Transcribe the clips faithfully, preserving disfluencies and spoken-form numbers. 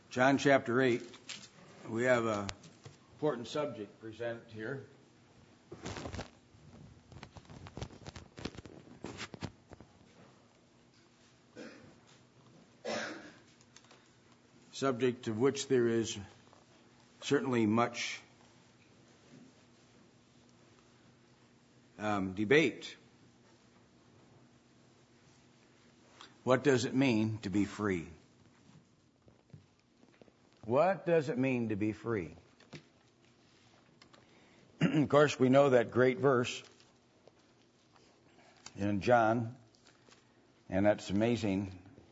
John chapter eight, we have an important subject presented here. Subject of which there is certainly much um, debate. What does it mean to be free? What does it mean to be free? Of course, we know that great verse in John, and that's amazing.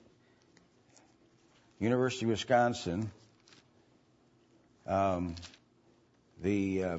University of Wisconsin, um, the um,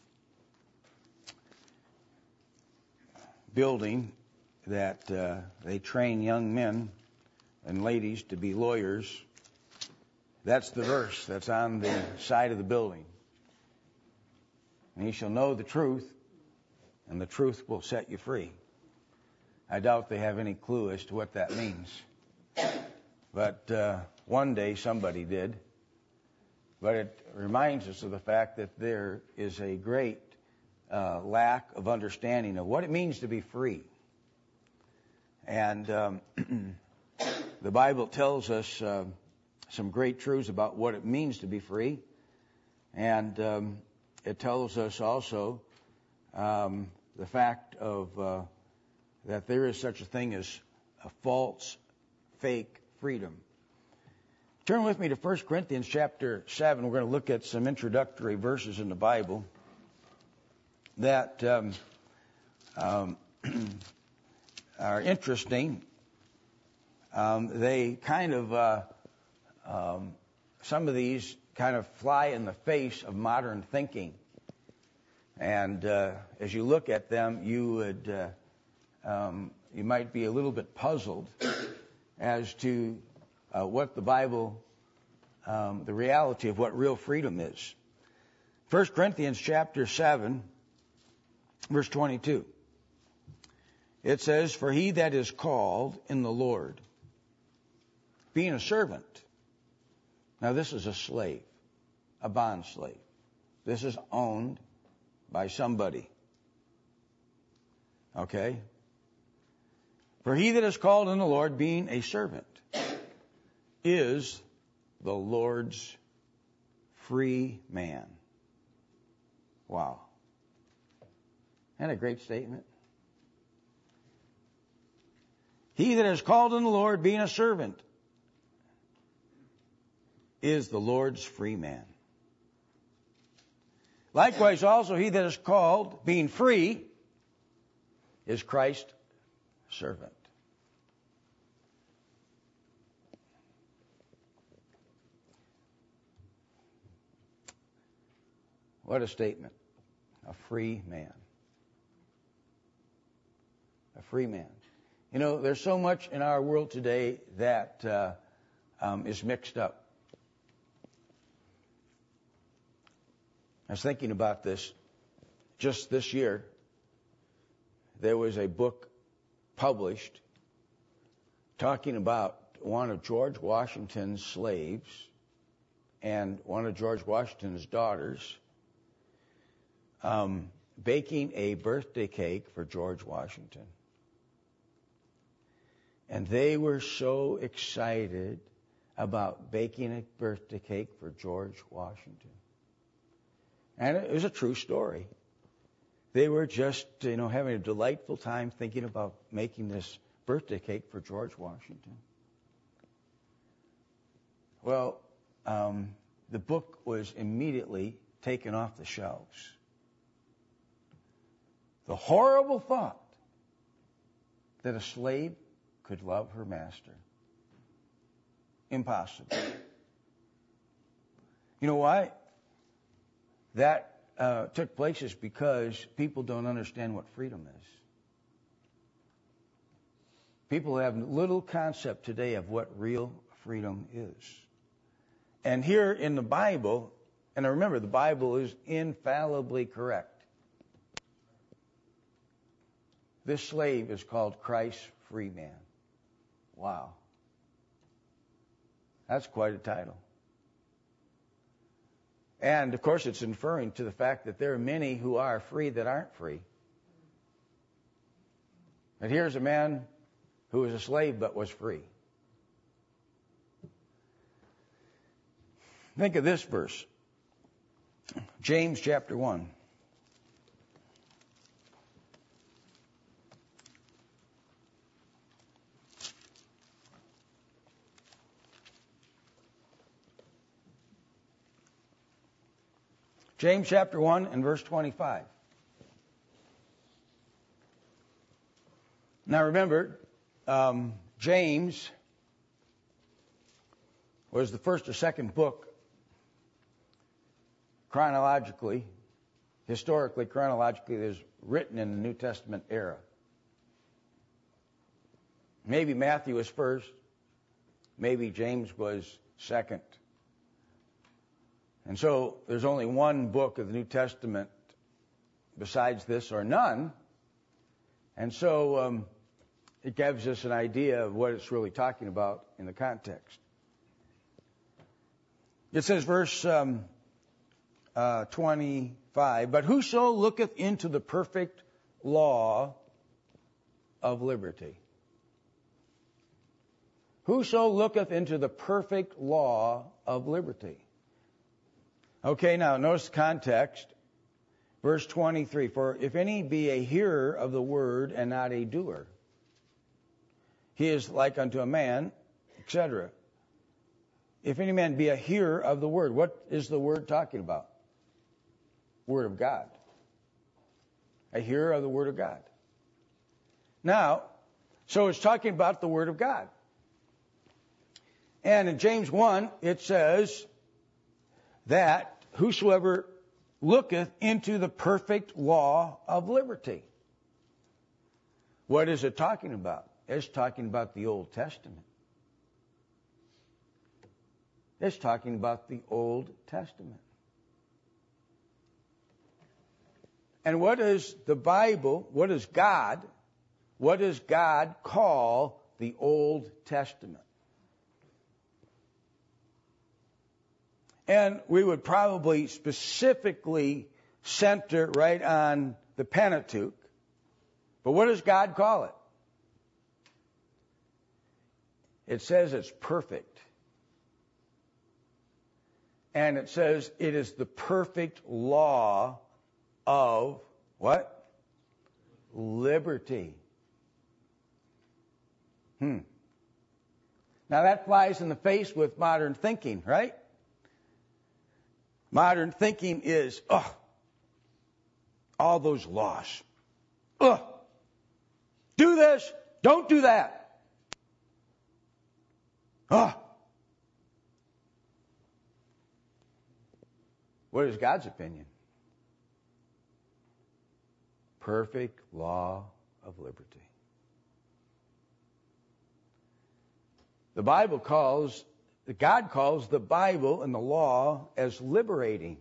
building that uh, they train young men and ladies to be lawyers. That's the verse that's on the side of the building. And you shall know the truth, and the truth will set you free. I doubt they have any clue as to what that means. But uh, one day somebody did. But it reminds us of the fact that there is a great uh, lack of understanding of what it means to be free. And um, the Bible tells us uh, some great truths about what it means to be free. And um, it tells us also um, the fact of uh, that there is such a thing as a false, fake freedom. Turn with me to First Corinthians chapter seven. We're going to look at some introductory verses in the Bible that um, um, are interesting. Um, they kind of uh, Um, some of these kind of fly in the face of modern thinking. And uh, as you look at them, you would uh, um, you might be a little bit puzzled as to uh, what the Bible, um, the reality of what real freedom is. First Corinthians chapter seven, verse twenty-two. It says, "For he that is called in the Lord, being a servant." Now, this is a slave, a bond slave. This is owned by somebody. Okay? "For he that is called in the Lord, being a servant, is the Lord's free man." Wow. Isn't that a great statement? He that is called in the Lord, being a servant, is the Lord's free man. Likewise also he that is called, being free, is Christ's servant. What a statement. A free man. A free man. You know, there's so much in our world today that uh, um, is mixed up. I was thinking about this just this year. There was a book published talking about one of George Washington's slaves and one of George Washington's daughters um, baking a birthday cake for George Washington. And they were so excited about baking a birthday cake for George Washington. And it was a true story. They were just, you know, having a delightful time thinking about making this birthday cake for George Washington. Well, um, the book was immediately taken off the shelves. The horrible thought that a slave could love her master. Impossible. You know why? That uh, took place is because people don't understand what freedom is. People have little concept today of what real freedom is. And here in the Bible, and remember, the Bible is infallibly correct. This slave is called Christ's free man. Wow. That's quite a title. And, of course, it's inferring to the fact that there are many who are free that aren't free. And here's a man who was a slave but was free. Think of this verse. James chapter one. James chapter one and verse twenty-five. Now remember, um, James was the first or second book chronologically, historically, chronologically, that was written in the New Testament era. Maybe Matthew was first. Maybe James was second. And so there's only one book of the New Testament besides this, or none. And so um, it gives us an idea of what it's really talking about in the context. It says, verse um, uh, twenty-five, but whoso looketh into the perfect law of liberty. Whoso looketh into the perfect law of liberty. Okay, now notice the context. Verse twenty-three, for if any be a hearer of the word and not a doer, he is like unto a man, et cetera. If any man be a hearer of the word, what is the word talking about? Word of God. A hearer of the word of God. Now, so it's talking about the word of God. And in James one, it says that whosoever looketh into the perfect law of liberty. What is it talking about? It's talking about the Old Testament. It's talking about the Old Testament. And what is the Bible, what is God, what does God call the Old Testament? And we would probably specifically center right on the Pentateuch. But what does God call it? It says it's perfect. And it says it is the perfect law of what? Liberty. Hmm. Now that flies in the face with modern thinking, right? Modern thinking is, oh, all those laws. Oh, do this, don't do that. Oh. What is God's opinion? Perfect law of liberty. The Bible calls God calls the Bible and the law as liberating.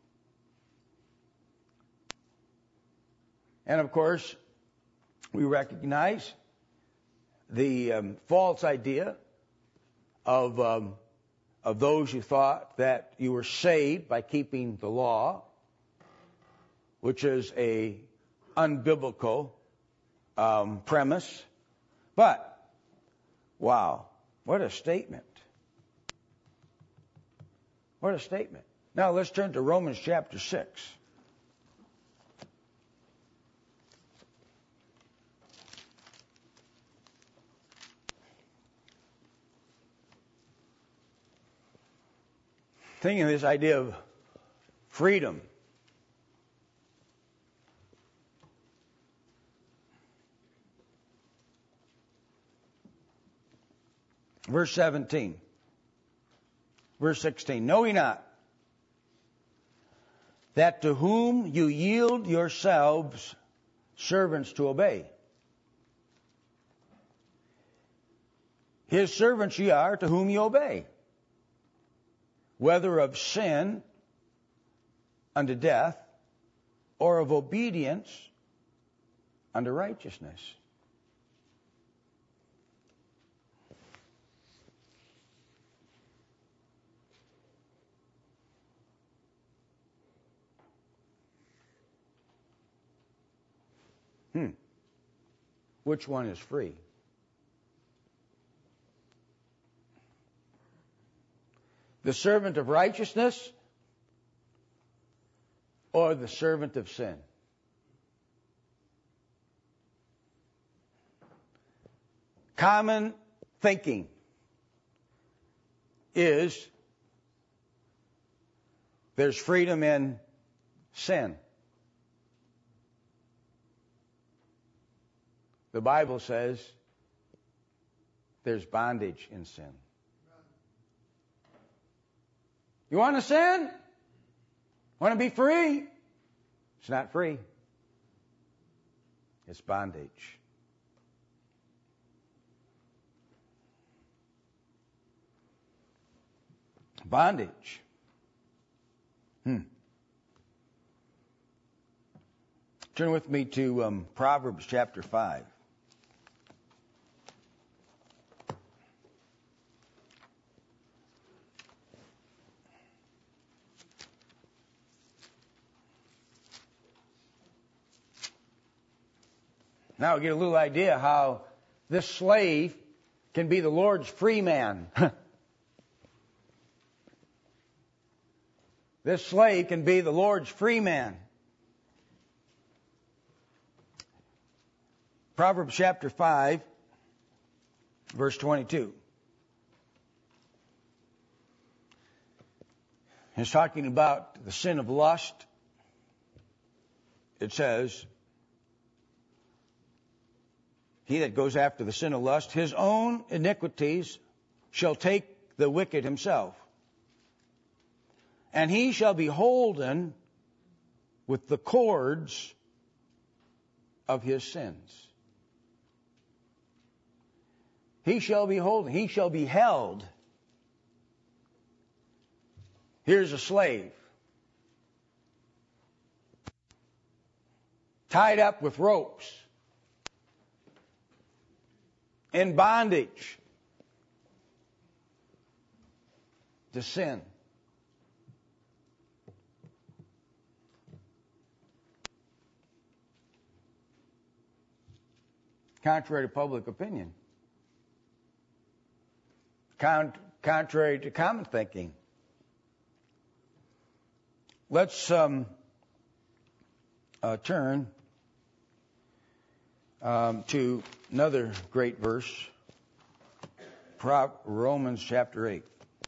And of course, we recognize the um, false idea of um, of those who thought that you were saved by keeping the law, which is a unbiblical um, premise. But wow, what a statement! What a statement. Now let's turn to Romans chapter six. Thinking of this idea of freedom. Verse seventeen. Verse sixteen, know ye not that to whom you yield yourselves servants to obey, his servants ye are to whom you obey, whether of sin unto death, or of obedience unto righteousness. Hmm. Which one is free? The servant of righteousness or the servant of sin? Common thinking is there's freedom in sin. The Bible says there's bondage in sin. You want to sin? Want to be free? It's not free. It's bondage. Bondage. Hmm. Turn with me to um, Proverbs chapter five. Now we get a little idea how this slave can be the Lord's free man. This slave can be the Lord's free man. Proverbs chapter five, verse twenty-two. It's talking about the sin of lust. It says, he that goes after the sin of lust, his own iniquities shall take the wicked himself, and he shall be holden with the cords of his sins. He shall be holden. He shall be held. Here's a slave, tied up with ropes, in bondage to sin. Contrary to public opinion. Con- contrary to common thinking. Let's um, uh, turn um, to another great verse, Pro- Romans chapter eight.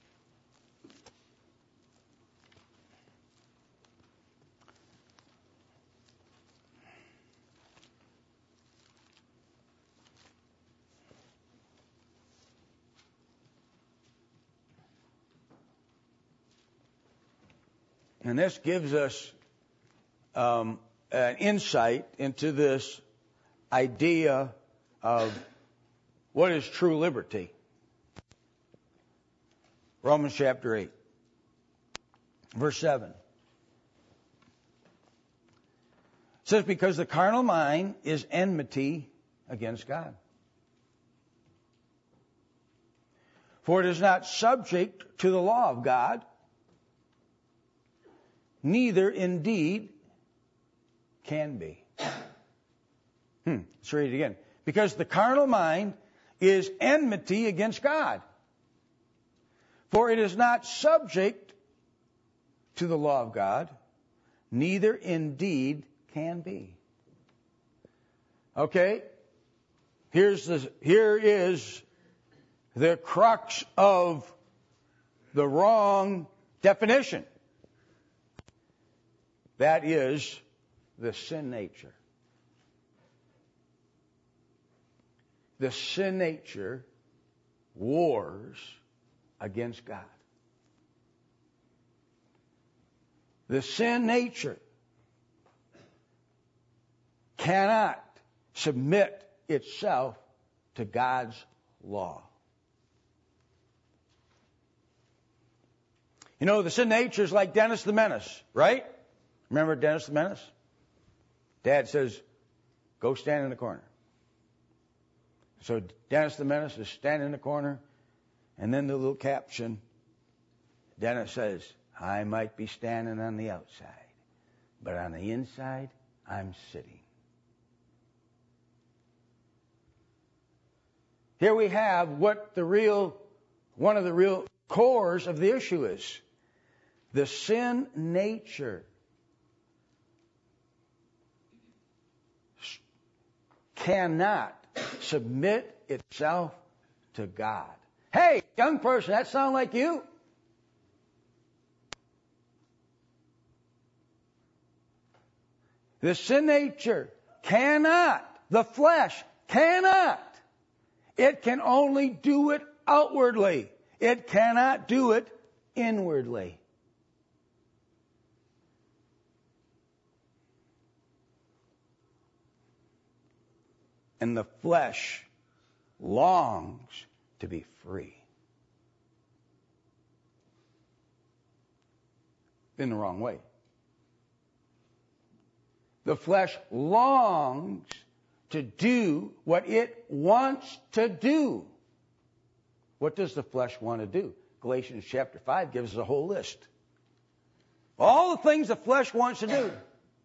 And this gives us um, an insight into this idea of what is true liberty. Romans chapter eight, verse seven. It says, because the carnal mind is enmity against God. For it is not subject to the law of God, neither indeed can be. Hmm, let's read it again. Because the carnal mind is enmity against God. For it is not subject to the law of God, neither indeed can be. Okay? Here's the, here is the crux of the wrong definition. That is the sin nature. The sin nature wars against God. The sin nature cannot submit itself to God's law. You know, the sin nature is like Dennis the Menace, right? Remember Dennis the Menace? Dad says, go stand in the corner. So Dennis the Menace is standing in the corner, and then the little caption, Dennis says, I might be standing on the outside, but on the inside, I'm sitting. here we have what the real, one of the real cores of the issue is. The sin nature cannot submit itself to God. Hey, young person, that sound like you? The sin nature cannot, the flesh cannot. It can only do it outwardly. It cannot do it inwardly. And the flesh longs to be free. In the wrong way. The flesh longs to do what it wants to do. What does the flesh want to do? Galatians chapter five gives us a whole list. All the things the flesh wants to do.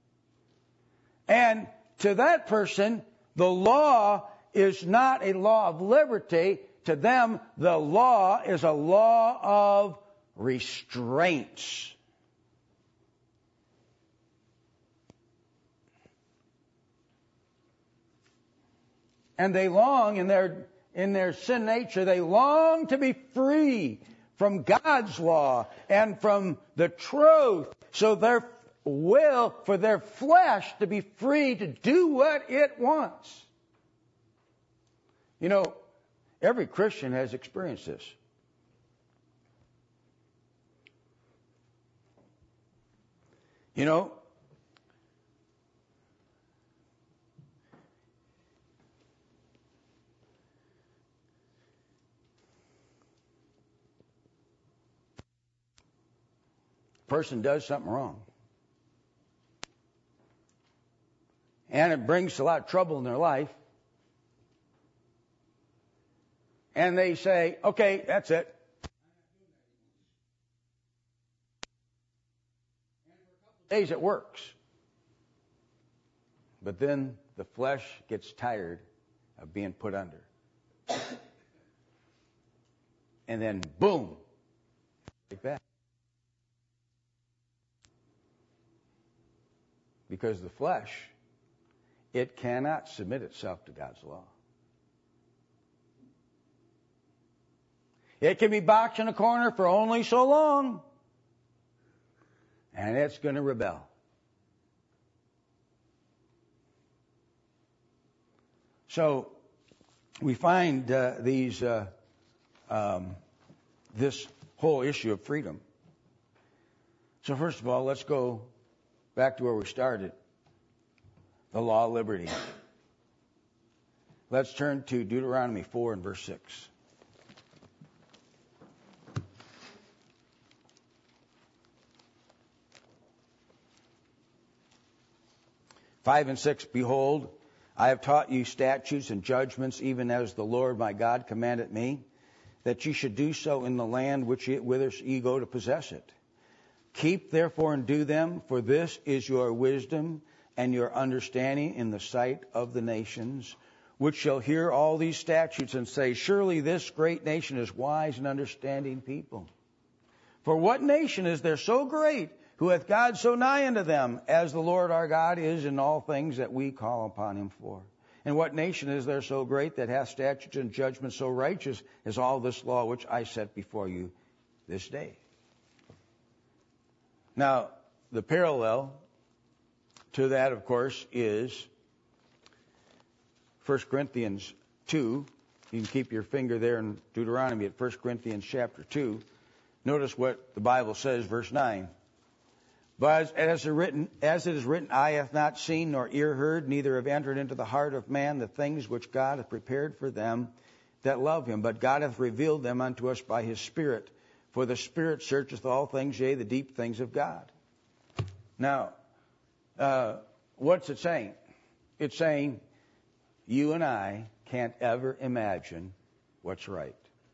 And to that person, the law is not a law of liberty. To them, the law is a law of restraints. And they long, in their, in their sin nature, they long to be free from God's law and from the truth. So their will, for their flesh to be free to do what it wants. You know, every Christian has experienced this. You know, person does something wrong. And it brings a lot of trouble in their life. And they say, okay, that's it. And for a couple of days it works. But then the flesh gets tired of being put under. And then boom, like that. Because the flesh, it cannot submit itself to God's law. It can be boxed in a corner for only so long, and it's going to rebel. So we find uh, these uh, um, this whole issue of freedom. So first of all, let's go back to where we started, the law of liberty. Let's turn to Deuteronomy four and verse six. Five and six, behold, I have taught you statutes and judgments, even as the Lord my God commanded me, that ye should do so in the land which ye, whither ye go to possess it. Keep therefore and do them, for this is your wisdom and your understanding in the sight of the nations, which shall hear all these statutes and say, surely this great nation is wise and understanding people. For what nation is there so great, who hath God so nigh unto them, as the Lord our God is in all things that we call upon him for? And what nation is there so great, that hath statutes and judgments so righteous as all this law which I set before you this day? Now, the parallel to that, of course, is First Corinthians two. You can keep your finger there in Deuteronomy at First Corinthians chapter two. Notice what the Bible says, verse nine. But as it, written, as it is written, eye hath not seen nor ear heard, neither have entered into the heart of man the things which God hath prepared for them that love him. But God hath revealed them unto us by his Spirit. For the Spirit searcheth all things, yea, the deep things of God. Now, uh, what's it saying? It's saying you and I can't ever imagine what's right.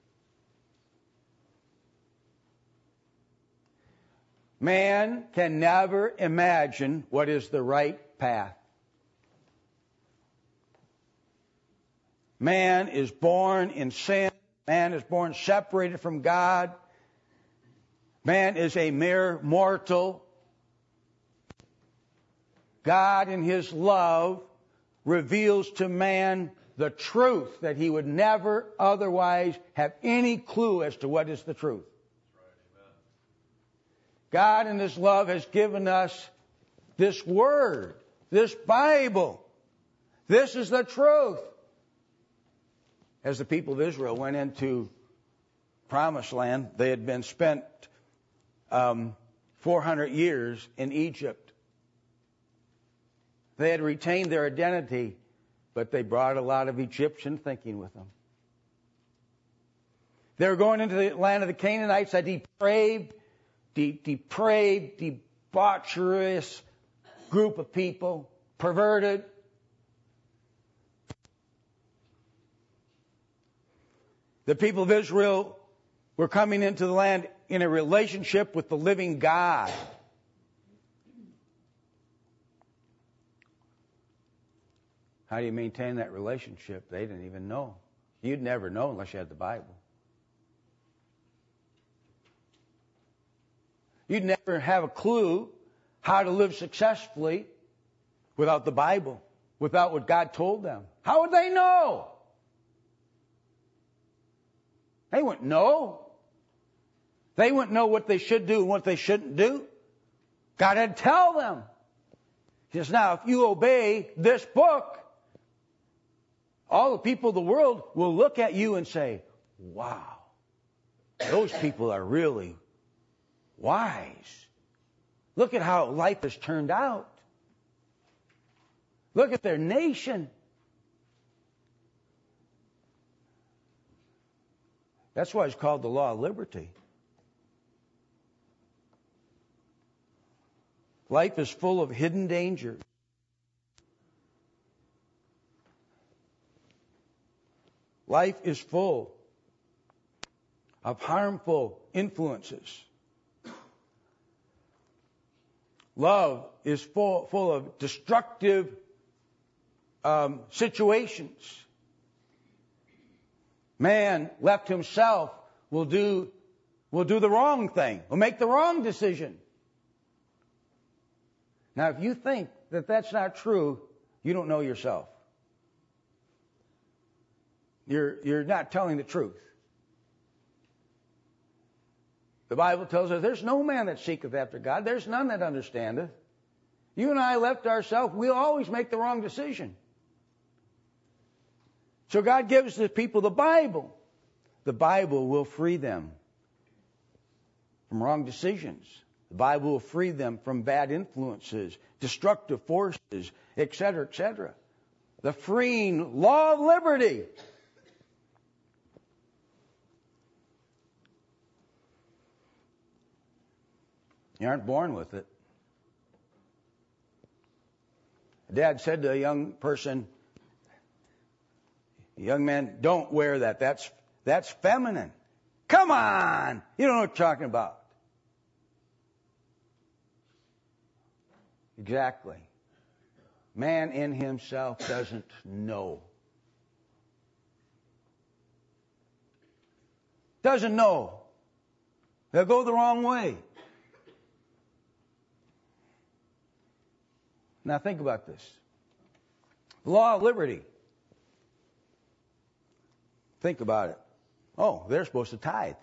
Man can never imagine what is the right path. Man is born in sin. Man is born separated from God. Man is a mere mortal. God in His love reveals to man the truth that he would never otherwise have any clue as to what is the truth. God in His love has given us this Word, this Bible. This is the truth. As the people of Israel went into Promised Land, they had been spent um, four hundred years in Egypt. They had retained their identity, but they brought a lot of Egyptian thinking with them. They were going into the land of the Canaanites, a depraved, de- depraved, debaucherous group of people, perverted. The people of Israel were coming into the land in a relationship with the living God. How do you maintain that relationship? They didn't even know. You'd never know unless you had the Bible. You'd never have a clue how to live successfully without the Bible, without what God told them. How would they know? They wouldn't know. They wouldn't know what they should do and what they shouldn't do. God had to tell them. He says, now, if you obey this book, all the people of the world will look at you and say, wow, those people are really wise. Look at how life has turned out. Look at their nation. That's why it's called the law of liberty. Life is full of hidden dangers. Life is full of harmful influences. Love is full, full of destructive um, situations. Man, left himself, will do, will do the wrong thing, will make the wrong decision. Now, if you think that that's not true, you don't know yourself. You're, you're not telling the truth. The Bible tells us there's no man that seeketh after God. There's none that understandeth. You and I left ourselves, we'll always make the wrong decision. So God gives the people the Bible. The Bible will free them from wrong decisions. The Bible will free them from bad influences, destructive forces, et cetera, et cetera. The freeing law of liberty. You aren't born with it. Dad said to a young person, young man, don't wear that. That's, that's feminine. Come on! You don't know what you're talking about. Exactly. Man in himself doesn't know. Doesn't know. They'll go the wrong way. Now think about this. The law of liberty. Think about it. Oh, they're supposed to tithe.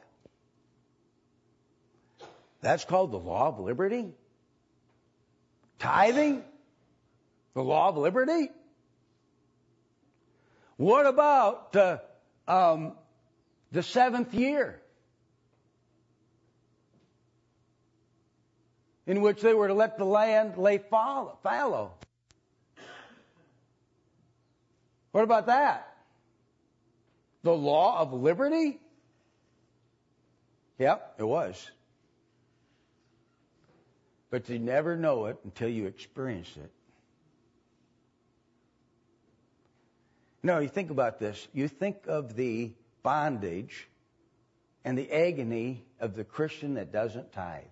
That's called the law of liberty? Tithing? The law of liberty? What about uh, um, the seventh year? In which they were to let the land lay fallow. What about that? The law of liberty? Yep, it was. But you never know it until you experience it. No, you think about this. You think of the bondage and the agony of the Christian that doesn't tithe.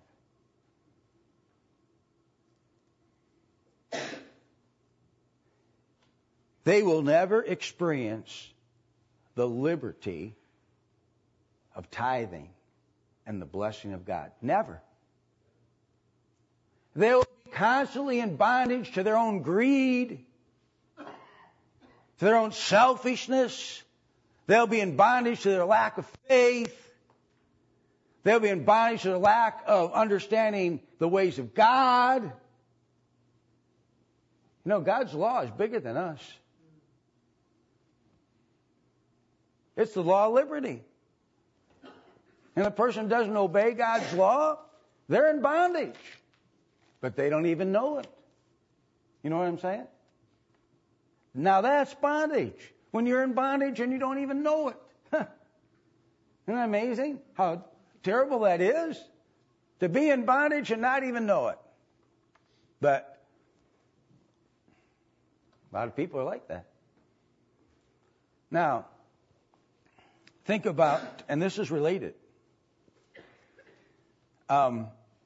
They will never experience the liberty of tithing and the blessing of God. Never. They'll be constantly in bondage to their own greed, to their own selfishness. They'll be in bondage to their lack of faith. They'll be in bondage to their lack of understanding the ways of God. You know, God's law is bigger than us. It's the law of liberty. And a person doesn't obey God's law, they're in bondage. But they don't even know it. You know what I'm saying? Now that's bondage. When you're in bondage and you don't even know it. Isn't that amazing? How terrible that is. To be in bondage and not even know it. But a lot of people are like that. Now, think about, and this is related. Um,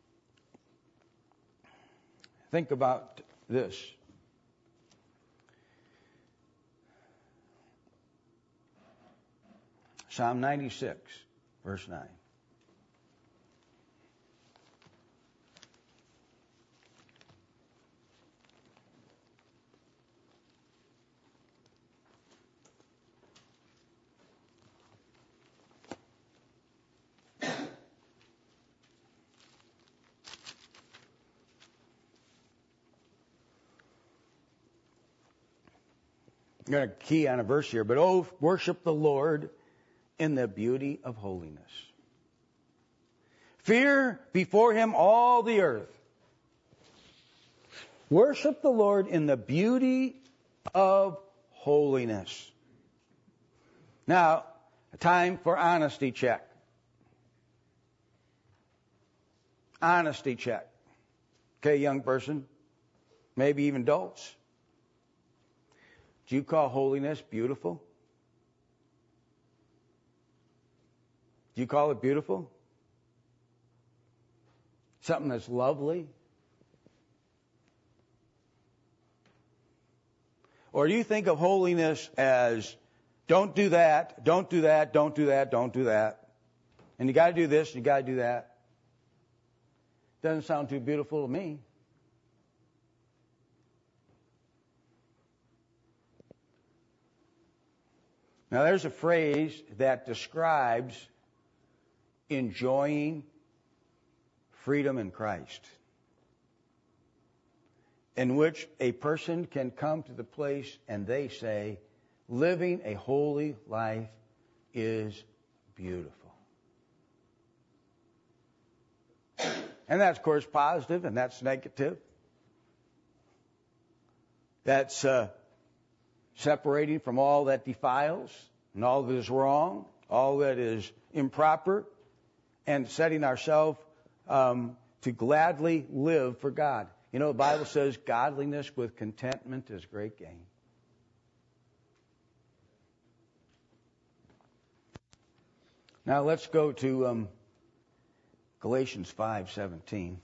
think about this. Psalm ninety-six, verse nine. I'm going to key on a verse here. But oh, worship the Lord in the beauty of holiness. Fear before him all the earth. Worship the Lord in the beauty of holiness. Now, a time for honesty check. Honesty check. Okay, young person, maybe even adults. Do you call holiness beautiful? Do you call it beautiful? Something that's lovely? Or do you think of holiness as don't do that, don't do that, don't do that, don't do that. And you got to do this, and you got to do that. Doesn't sound too beautiful to me. Now, there's a phrase that describes enjoying freedom in Christ, in which a person can come to the place and they say, living a holy life is beautiful. And that's, of course, positive, and that's negative. That's uh, separating from all that defiles and all that is wrong, all that is improper, and setting ourselves um, to gladly live for God. You know, the Bible says godliness with contentment is great gain. Now let's go to um, Galatians five seventeen.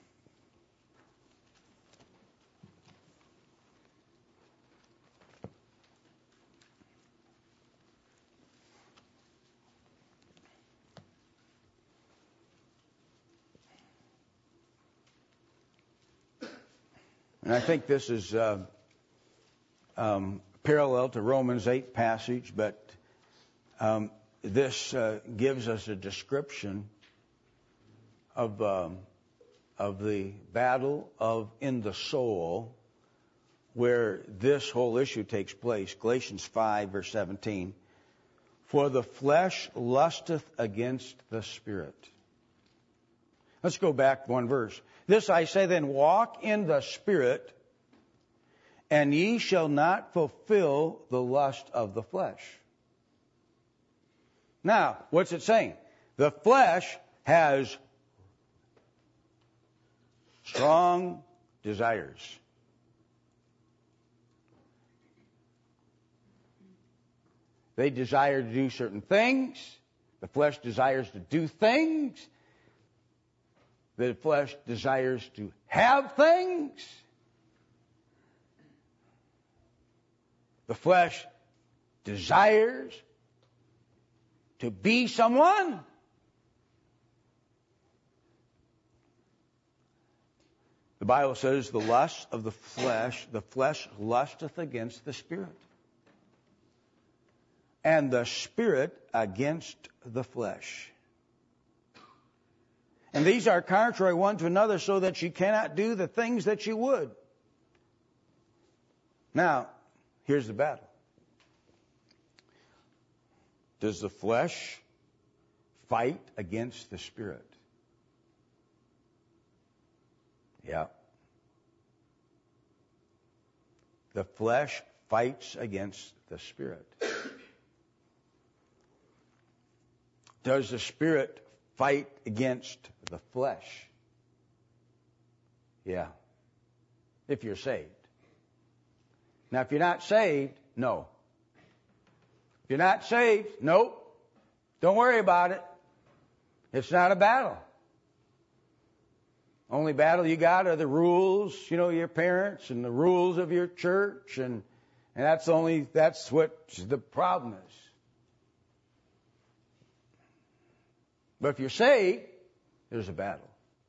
And I think this is uh, um, parallel to Romans eight passage, but um, this uh, gives us a description of um, of the battle of in the soul, where this whole issue takes place. Galatians five verse seventeen. For the flesh lusteth against the spirit. Let's go back one verse. This I say then, walk in the Spirit, and ye shall not fulfill the lust of the flesh. Now, what's it saying? The flesh has strong desires. They desire to do certain things. The flesh desires to do things. The flesh desires to have things. The flesh desires to be someone. The Bible says the lust of the flesh, the flesh lusteth against the Spirit, and the Spirit against the flesh. And these are contrary one to another, so that you cannot do the things that you would. Now, here's the battle. Does the flesh fight against the Spirit? Yeah. The flesh fights against the Spirit. Does the Spirit fight against the flesh? Yeah. If you're saved. Now, if you're not saved, no. If you're not saved, nope. Don't worry about it. It's not a battle. Only battle you got are the rules, you know, your parents and the rules of your church, and and that's only that's what the problem is. But if you're saved, there's a battle.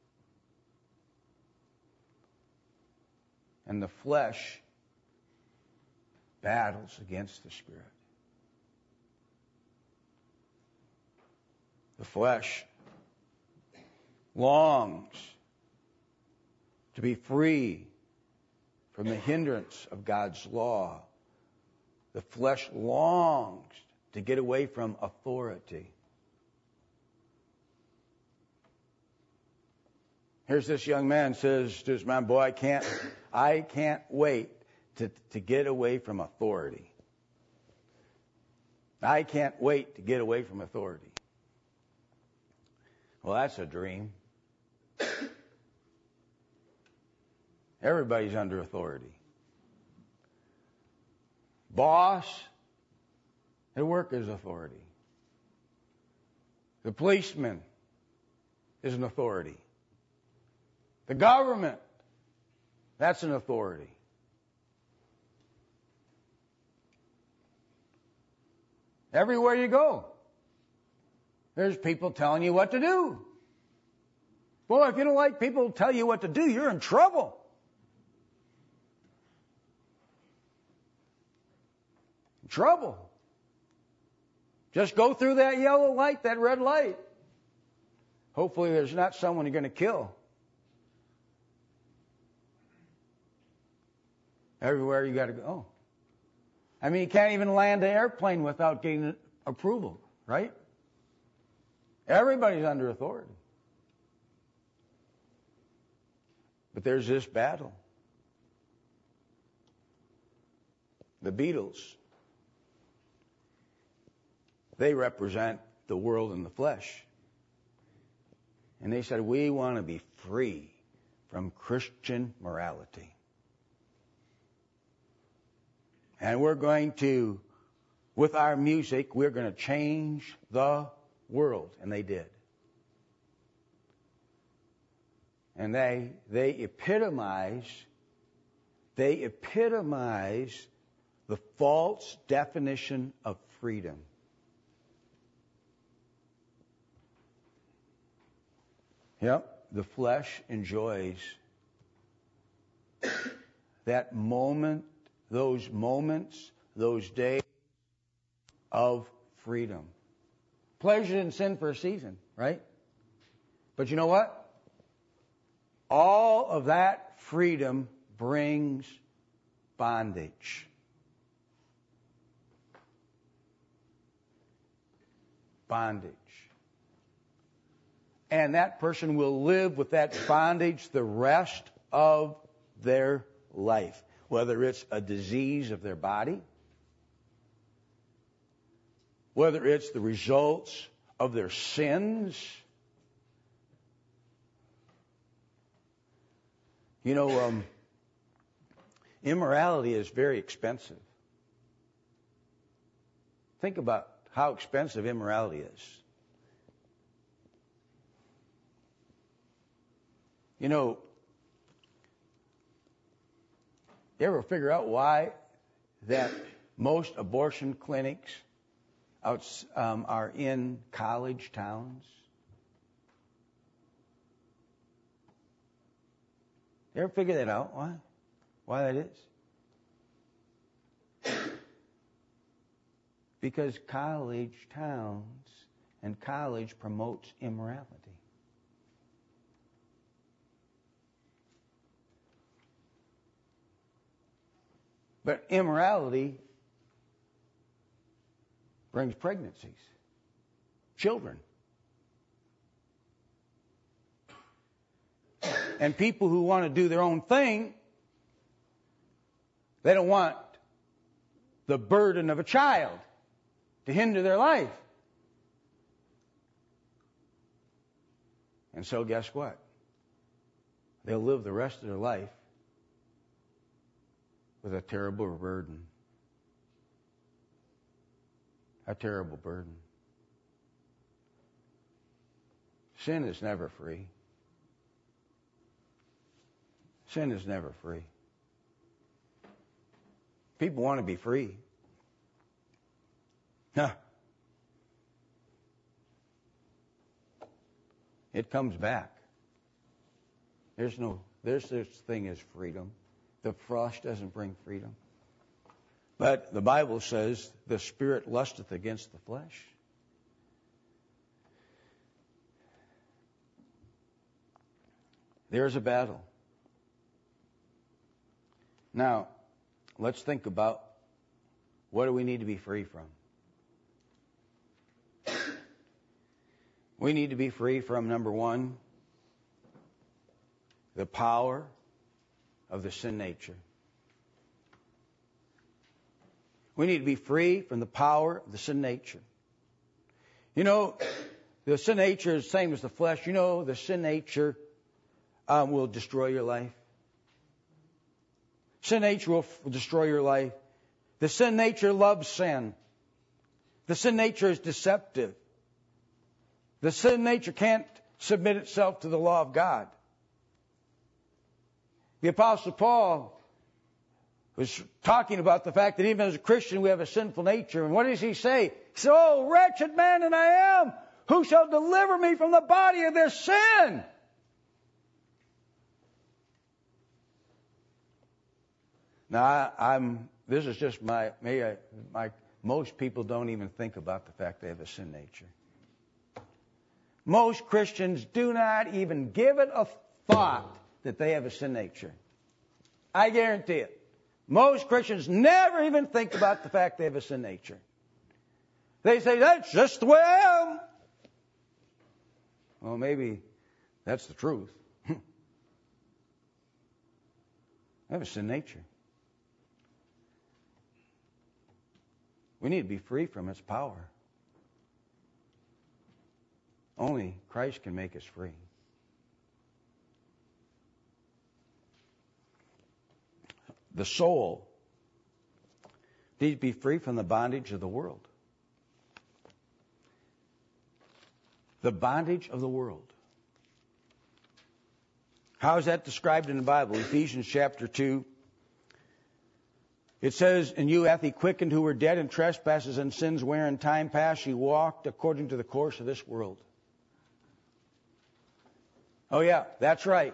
And the flesh battles against the Spirit. The flesh longs to be free from the hindrance of God's law. The flesh longs to get away from authority. Here's this young man says to his man, boy, I can't, I can't wait to, to get away from authority. I can't wait to get away from authority. Well, that's a dream. Everybody's under authority. Boss at work is authority. The policeman is an authority. The government, that's an authority. Everywhere you go, there's people telling you what to do. Boy, if you don't like people who tell you what to do, you're in trouble. In trouble. Just go through that yellow light, that red light. Hopefully there's not someone you're going to kill. Everywhere you got to go. I mean, you can't even land an airplane without getting approval, right? Everybody's under authority. But there's this battle. The Beatles, they represent the world and the flesh. And they said, we want to be free from Christian morality. And we're going to, with our music, we're going to change the world. And they did. And they they epitomize, they epitomize the false definition of freedom. Yep, the flesh enjoys that moment, those moments, those days of freedom. Pleasure and sin for a season, right? But you know what? All of that freedom brings bondage. Bondage. And that person will live with that bondage the rest of their life. Whether it's a disease of their body, whether it's the results of their sins. You know, um, immorality is very expensive. Think about how expensive immorality is. You know, you ever figure out why that most abortion clinics out, um, are in college towns? You ever figure that out? Why? Why that is? Because college towns and college promotes immorality. But immorality brings pregnancies, children. And people who want to do their own thing, they don't want the burden of a child to hinder their life. And so guess what? They'll live the rest of their life with a terrible burden. A terrible burden. Sin is never free. Sin is never free. People want to be free. Huh. It comes back. There's no, there's this thing as freedom. The frost doesn't bring freedom. But the Bible says the spirit lusteth against the flesh. There's a battle. Now, let's think about what do we need to be free from? We need to be free from, number one, the power of the sin nature. We need to be free from the power of the sin nature. You know, the sin nature is the same as the flesh. You know, the sin nature um, will destroy your life. Sin nature will f- destroy your life. The sin nature loves sin. The sin nature is deceptive. The sin nature can't submit itself to the law of God. The Apostle Paul was talking about the fact that even as a Christian we have a sinful nature. And what does he say? He said, "Oh, wretched man that I am, who shall deliver me from the body of this sin?" Now, I, I'm. This is just my. Maybe I, my. Most people don't even think about the fact they have a sin nature. Most Christians do not even give it a thought that they have a sin nature. I guarantee it. Most Christians never even think about the fact they have a sin nature. They say, "That's just the way I am." Well, maybe that's the truth. I have a sin nature. We need to be free from its power. Only Christ can make us free. The soul needs to be free from the bondage of the world. The bondage of the world. How is that described in the Bible? Ephesians chapter two. It says, "And you hath he quickened who were dead in trespasses and sins, where in time past ye walked according to the course of this world." Oh yeah, that's right.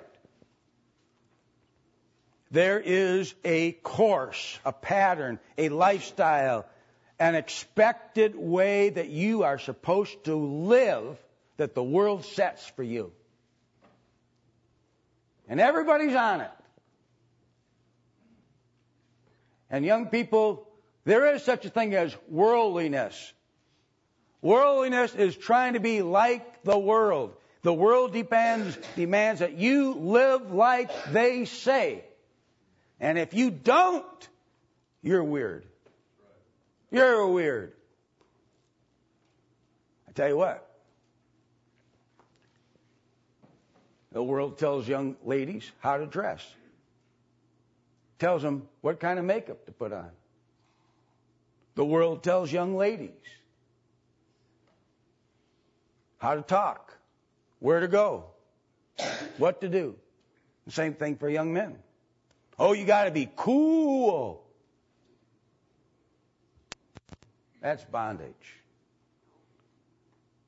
There is a course, a pattern, a lifestyle, an expected way that you are supposed to live that the world sets for you. And everybody's on it. And young people, there is such a thing as worldliness. Worldliness is trying to be like the world. The world demands, demands that you live like they say. And if you don't, you're weird. You're weird. I tell you what. The world tells young ladies how to dress. Tells them what kind of makeup to put on. The world tells young ladies how to talk, where to go, what to do. The same thing for young men. Oh, you got to be cool. That's bondage.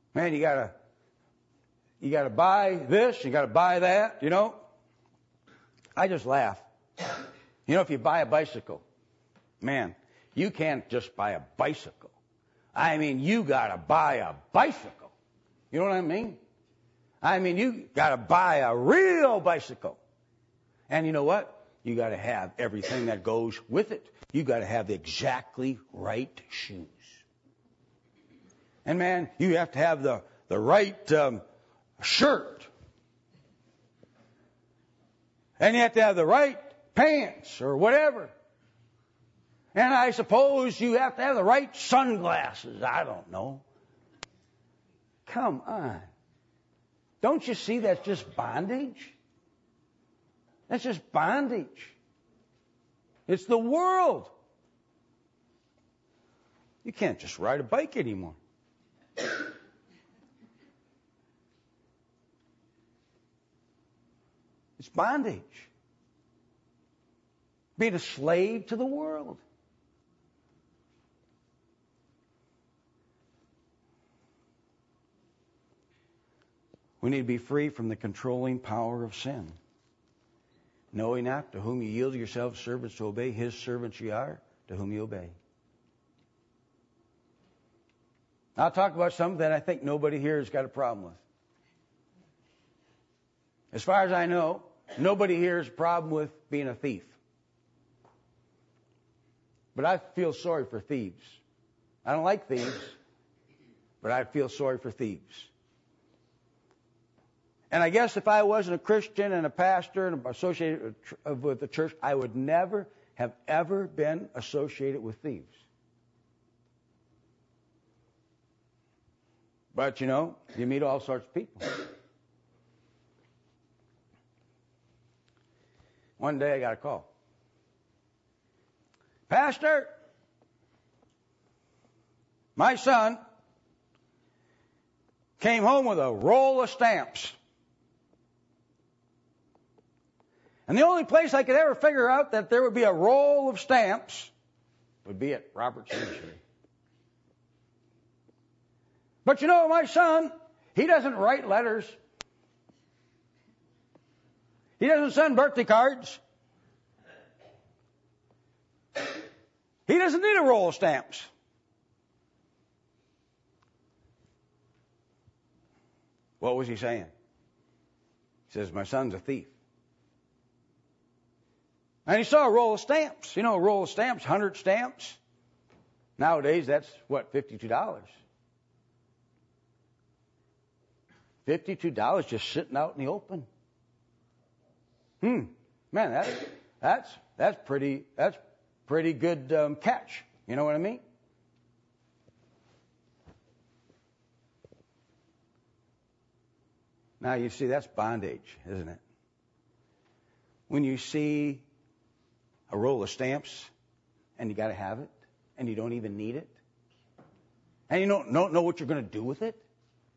Man, you gotta, you gotta buy this, you gotta buy that, you know. I just laugh. You know, if you buy a bicycle, man, you can't just buy a bicycle. I mean, you gotta buy a bicycle. You know what I mean? I mean, you gotta buy a real bicycle. And you know what? You gotta have everything that goes with it. You gotta have the exactly right shoes. And man, you have to have the, the right um, shirt. And you have to have the right pants or whatever. And I suppose you have to have the right sunglasses. I don't know. Come on. Don't you see that's just bondage? That's just bondage. It's the world. You can't just ride a bike anymore. It's bondage. Being a slave to the world. We need to be free from the controlling power of sin. Knowing not to whom you yield yourselves servants to obey, his servants ye are, to whom you obey. I'll talk about something that I think nobody here has got a problem with. As far as I know, nobody here has a problem with being a thief. But I feel sorry for thieves. I don't like thieves, but I feel sorry for thieves. And I guess if I wasn't a Christian and a pastor and associated with the church, I would never have ever been associated with thieves. But, you know, you meet all sorts of people. One day I got a call. Pastor, my son came home with a roll of stamps. And the only place I could ever figure out that there would be a roll of stamps would be at Robert's Nursery. But you know, my son, he doesn't write letters. He doesn't send birthday cards. He doesn't need a roll of stamps. What was he saying? He says, my son's a thief. And he saw a roll of stamps. You know, a roll of stamps, one hundred stamps. Nowadays, that's, what, fifty-two dollars. fifty-two dollars just sitting out in the open. Hmm. Man, that's, that's, that's pretty, that's pretty good um, catch. You know what I mean? Now, you see, that's bondage, isn't it? When you see a roll of stamps and you got to have it and you don't even need it and you don't, don't know what you're going to do with it.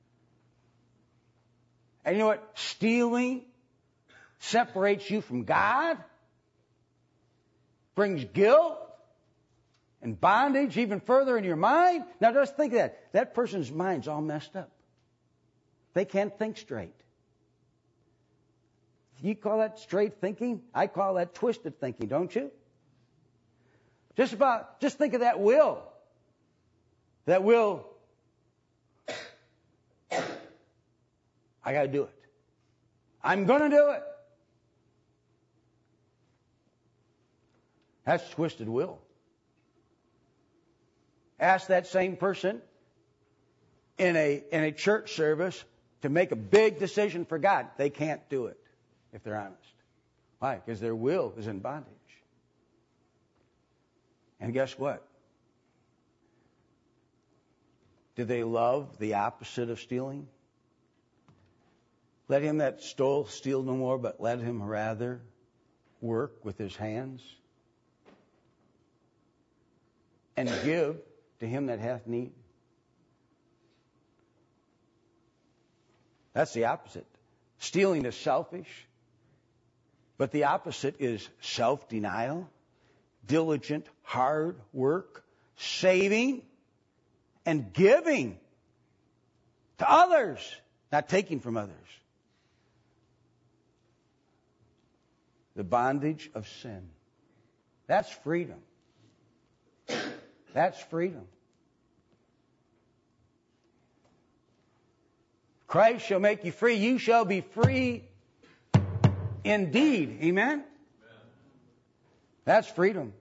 And you know what? Stealing separates you from God, brings guilt and bondage even further in your mind. Now just think of that. That person's mind's all messed up. They can't think straight. You call that straight thinking? I call that twisted thinking, don't you? Just about, just think of that will. That will, I got to do it. I'm going to do it. That's twisted will. Ask that same person in a in a church service to make a big decision for God. They can't do it if they're honest. Why? Because their will is in bondage. And guess what? Do they love the opposite of stealing? Let him that stole steal no more, but let him rather work with his hands and give to him that hath need. That's the opposite. Stealing is selfish, but the opposite is self-denial, diligent, hard work, saving, and giving. to others, not taking from others. The bondage of sin. That's freedom. That's freedom. Christ shall make you free. You shall be free indeed. Amen? Amen. That's freedom.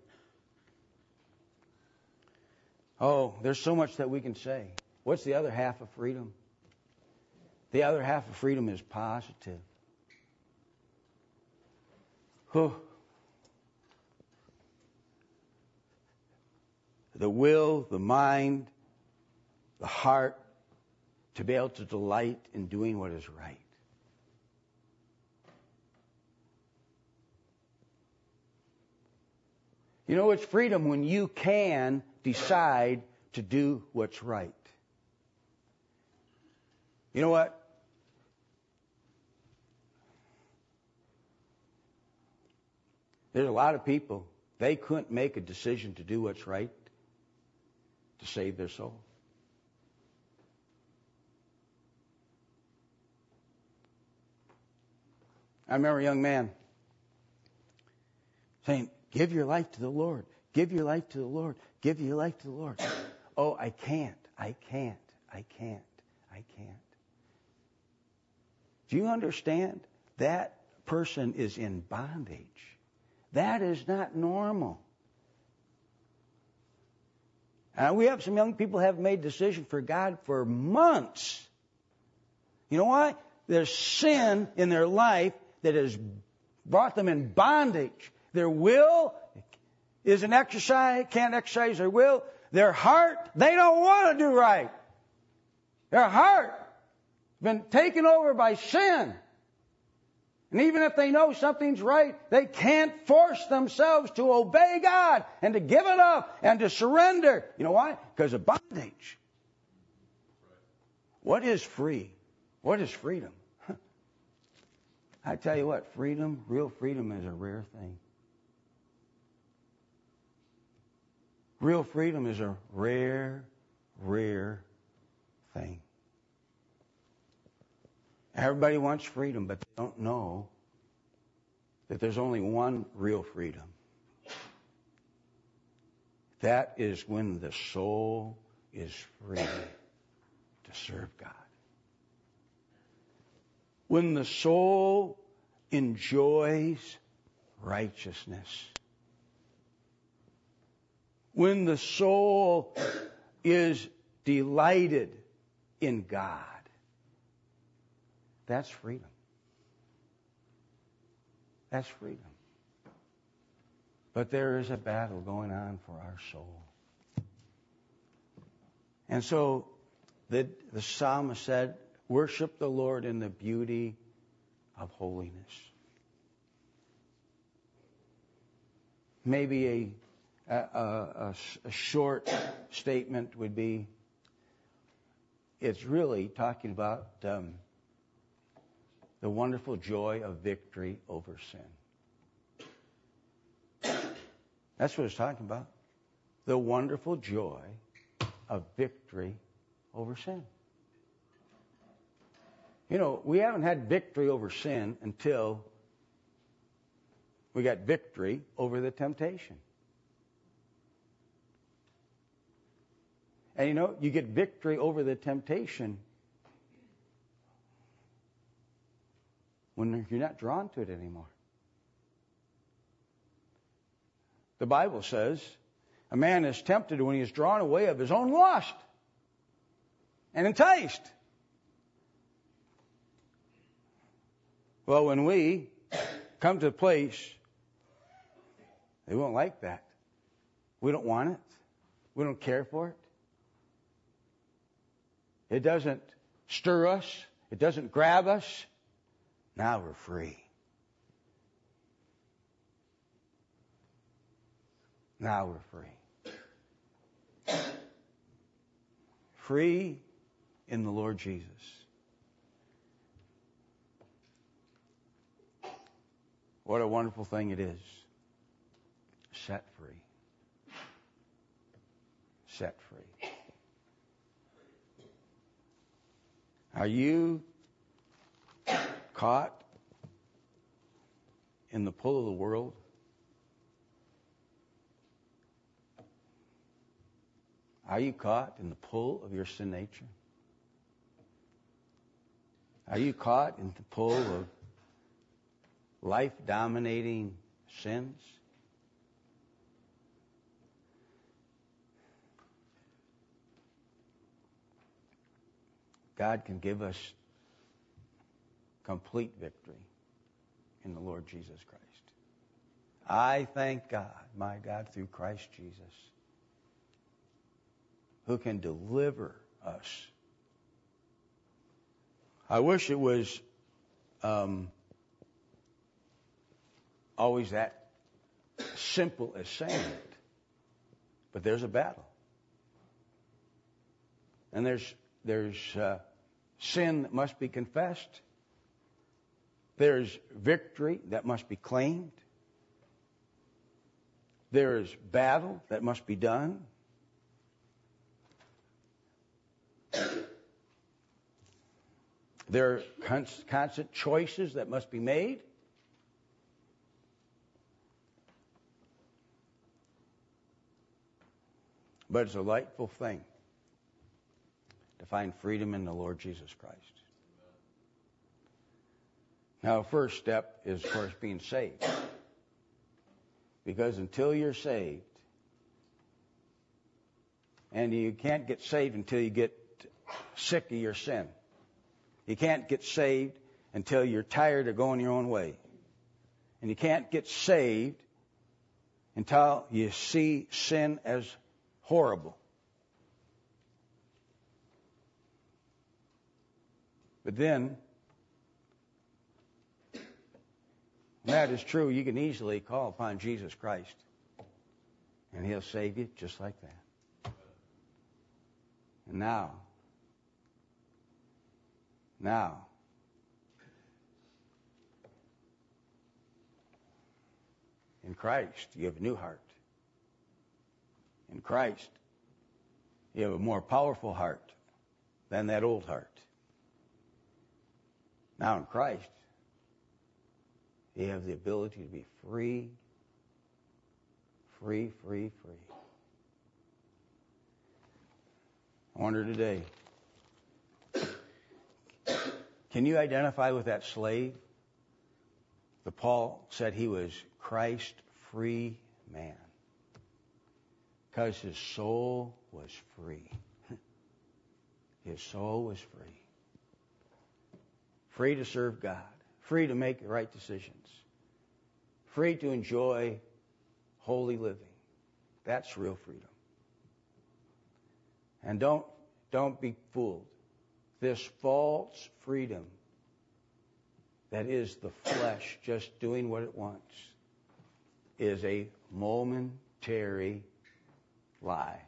Oh, there's so much that we can say. What's the other half of freedom? The other half of freedom is positive. Whew. The will, the mind, the heart, to be able to delight in doing what is right. You know, it's freedom when you can decide to do what's right. You know what? There's a lot of people, they couldn't make a decision to do what's right to save their soul. I remember a young man saying, give your life to the Lord. Give your life to the Lord. Give your life to the Lord. Oh, I can't. I can't. I can't. I can't. Do you understand? That person is in bondage. That is not normal. And we have some young people who have made decisions for God for months. You know why? There's sin in their life that has brought them in bondage. Their will isn't exercised, can't exercise their will. Their heart, they don't want to do right. Their heart has been taken over by sin. And even if they know something's right, they can't force themselves to obey God and to give it up and to surrender. You know why? Because of bondage. What is free? What is freedom? I tell you what, freedom, real freedom is a rare thing. Real freedom is a rare, rare thing. Everybody wants freedom, but they don't know that there's only one real freedom. That is when the soul is free to serve God. When the soul enjoys righteousness. When the soul is delighted in God. That's freedom. That's freedom. But there is a battle going on for our soul. And so the, the psalmist said, worship the Lord in the beauty of holiness. Maybe a, a, a, a short statement would be, it's really talking about um, the wonderful joy of victory over sin. That's what it's talking about. The wonderful joy of victory over sin. You know, we haven't had victory over sin until we got victory over the temptation. And you know, you get victory over the temptation when you're not drawn to it anymore. The Bible says a man is tempted when he is drawn away of his own lust and enticed. Well, when we come to a place, they won't like that. We don't want it. We don't care for it. It doesn't stir us. It doesn't grab us. Now we're free. Now we're free. Free in the Lord Jesus. What a wonderful thing it is. Set free. Set free. Are you caught in the pull of the world? Are you caught in the pull of your sin nature? Are you caught in the pull of life-dominating sins? God can give us complete victory in the Lord Jesus Christ. I thank God, my God, through Christ Jesus, who can deliver us. I wish it was um, always that simple as saying it. But there's a battle. And there's there's uh, sin that must be confessed. There's victory that must be claimed. There is battle that must be done. There are constant choices that must be made. But it's a delightful thing to find freedom in the Lord Jesus Christ. Now, the first step is, of course, being saved. Because until you're saved, and you can't get saved until you get sick of your sin. You can't get saved until you're tired of going your own way. And you can't get saved until you see sin as horrible. But then, when that is true, you can easily call upon Jesus Christ, and He'll save you just like that. And now, now, in Christ, you have a new heart. In Christ, you have a more powerful heart than that old heart. Now in Christ, you have the ability to be free, free, free, free. I wonder today, can you identify with that slave? The Paul said he was Christ's free man because his soul was free. His soul was free. Free to serve God. Free to make the right decisions. Free to enjoy holy living. That's real freedom. And don't, don't be fooled. This false freedom that is the flesh just doing what it wants is a momentary lie.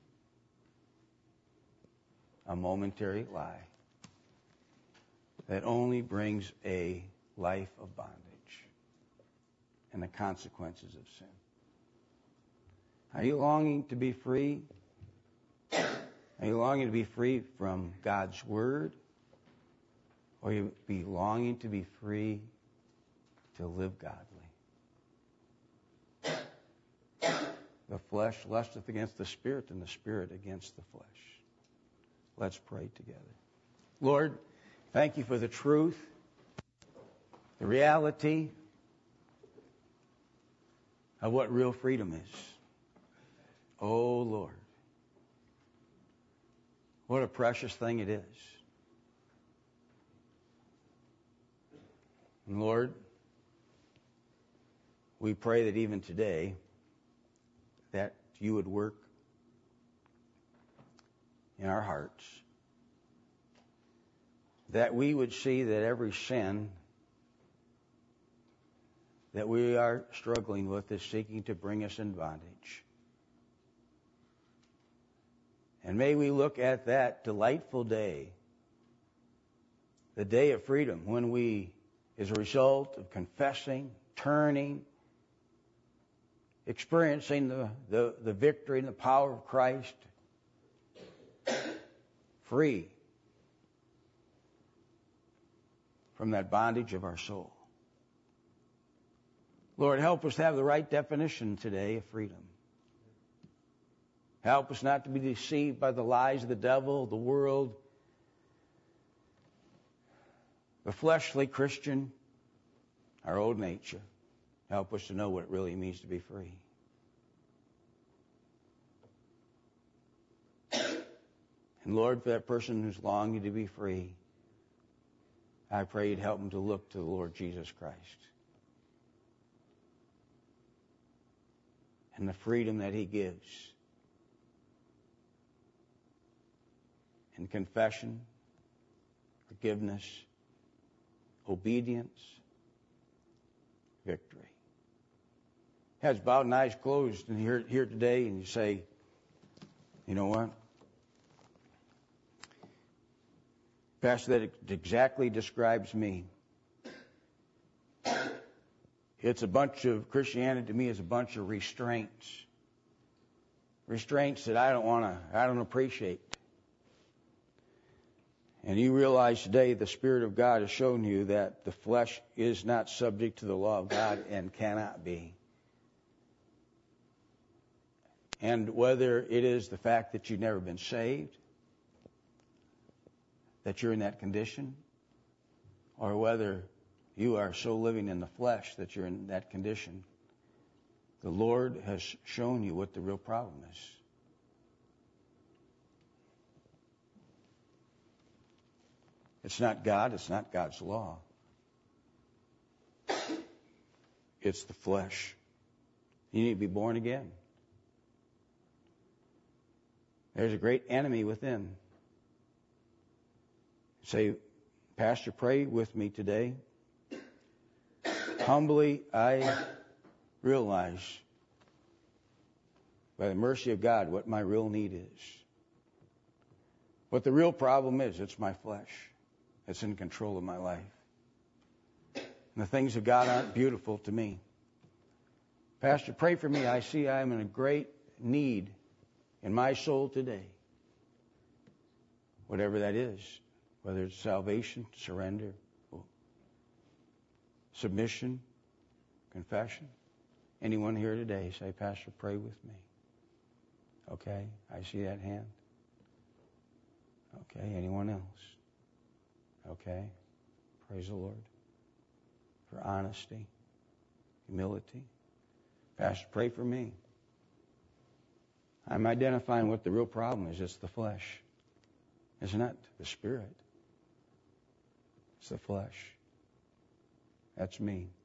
A momentary lie that only brings a life of bondage and the consequences of sin. Are you longing to be free? Are you longing to be free from God's Word? Or are you be longing to be free to live godly? The flesh lusteth against the Spirit, and the Spirit against the flesh. Let's pray together. Lord, thank you for the truth, the reality of what real freedom is. Oh, Lord, what a precious thing it is. And Lord, we pray that even today, that you would work in our hearts, that we would see that every sin that we are struggling with is seeking to bring us in bondage. And may we look at that delightful day, the day of freedom, when we, as a result of confessing, turning, experiencing the, the, the victory and the power of Christ, free from that bondage of our soul. Lord, help us to have the right definition today of freedom. Help us not to be deceived by the lies of the devil, the world, the fleshly Christian, our old nature. Help us to know what it really means to be free. And Lord, for that person who's longing to be free, I pray you'd help them to look to the Lord Jesus Christ and the freedom that he gives in confession, forgiveness, obedience, victory. Heads bowed and eyes closed, and here, here today, and you say, you know what? Pastor, that exactly describes me. It's a bunch of, Christianity to me is a bunch of restraints. Restraints that I don't want to, I don't appreciate. And you realize today the Spirit of God has shown you that the flesh is not subject to the law of God and cannot be. And whether it is the fact that you've never been saved, that you're in that condition, or whether you are so living in the flesh that you're in that condition, the Lord has shown you what the real problem is. It's not God, it's not God's law. It's the flesh. You need to be born again. There's a great enemy within. Say, Pastor, pray with me today. Humbly, I realize, by the mercy of God, what my real need is. What the real problem is, it's my flesh. It's in control of my life. And the things of God aren't beautiful to me. Pastor, pray for me. I see I am in a great need in my soul today. Whatever that is. Whether it's salvation, surrender, submission, confession. Anyone here today say, Pastor, pray with me. Okay, I see that hand. Okay, anyone else? Okay, praise the Lord for honesty, humility. Pastor, pray for me. I'm identifying what the real problem is. It's the flesh. It's not the Spirit. It's the flesh. That's me.